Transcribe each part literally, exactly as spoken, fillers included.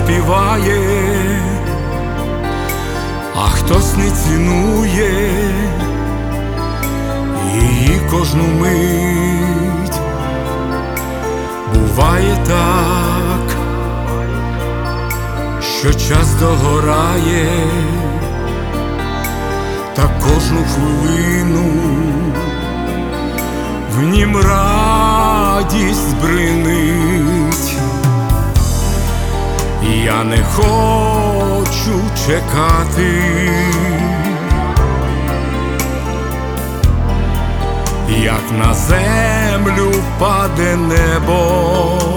співає, а хтось не цінує її кожну мить. Буває так, що час догорає, та кожну хвилину в нім радість бринить. Я не хочу чекати, як на землю впаде небо.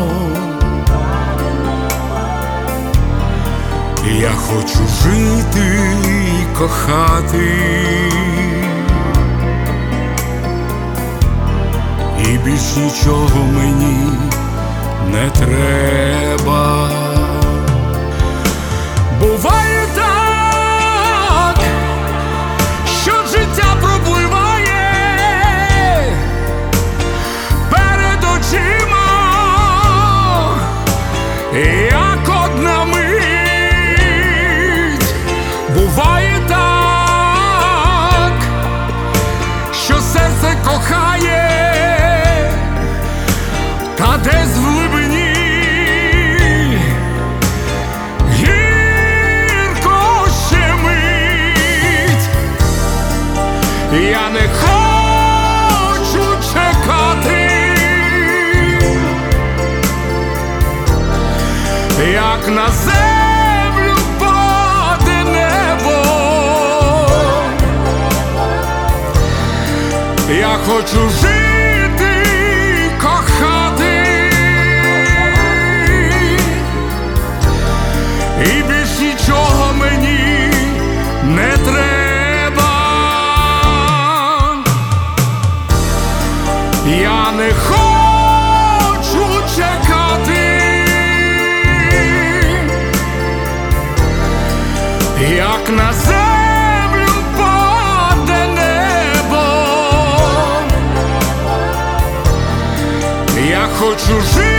Я хочу жити і кохати, і більш нічого мені не треба. Буває так, що життя пропливає перед очима, як одна мить. Буває так, що серце кохає, та десь в глибині я не хочу чекати, як на землю впаде небо. Я хочу жити і кохати, і більш нічого мені не треба. Я не хочу чекати, як на землю впаде небо. Я хочу жити